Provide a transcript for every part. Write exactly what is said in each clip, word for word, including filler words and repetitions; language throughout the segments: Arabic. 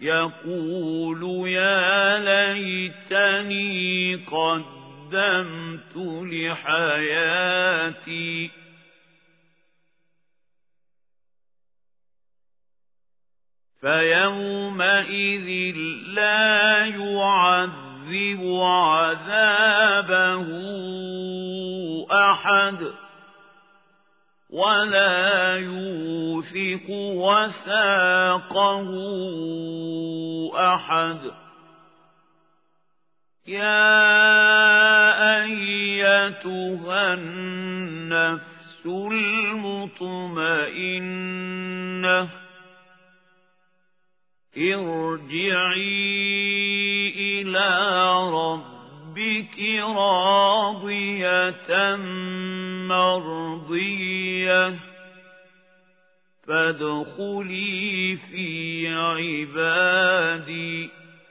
يقول يا ليتني قدمت لحياتي فيومئذ لا يعذب عذابه أحد ولا يوثق وثاقه أحد. يا أيتها النفس المطمئنة ارجعي إلى ربك راضية مرضية فادخلي في عبادي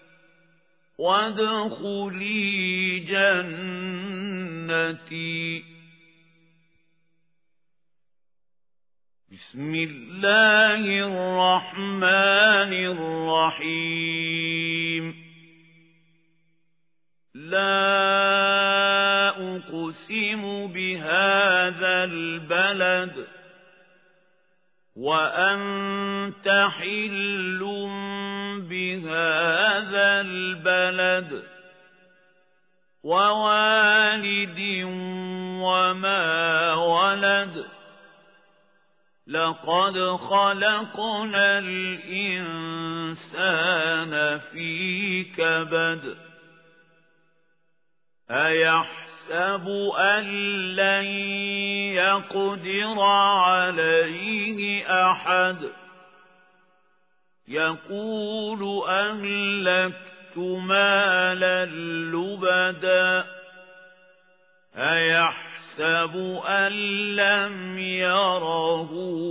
وادخلي جنتي. بسم الله الرحمن الرحيم. لا أقسم بهذا البلد وأنت حل بهذا البلد ووالد وما ولد لقد خلقنا الإنسان في كبد أيحسب أن لن يقدر عليه أحد يقول أهلكت مالا لبدا أيحسب أن لم يره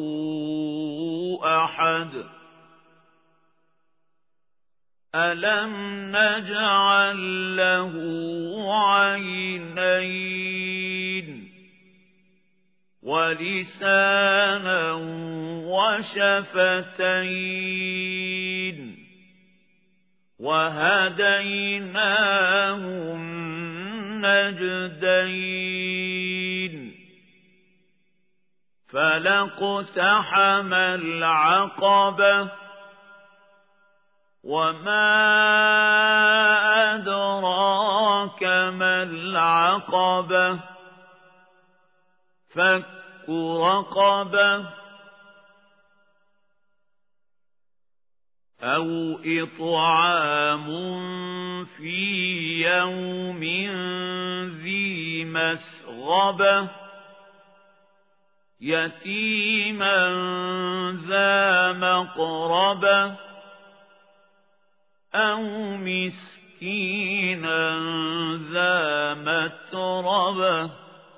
أحد ألم نجعل له عينين ولسانا وشفتين وهديناه النجدين فلاقتحم العقبة وما أدراك ما العقبة فك رقبة أو إطعام في يوم ذي مسغبة يتيما ذا مقربة أو مسكينا ذا متربة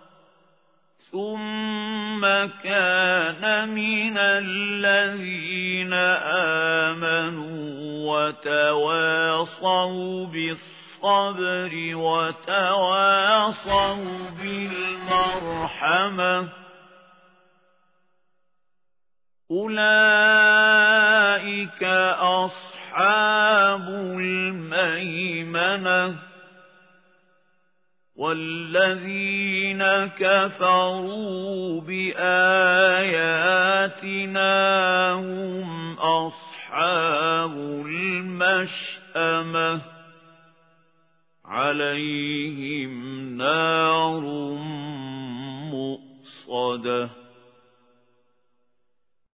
ثم كان من الذين آمنوا وتواصوا بالصبر وتواصوا بالمرحمة أولئك أصحاب الميمنة والذين كفروا بآياتنا هم أصحاب المشأمة عليهم نار مؤصدة.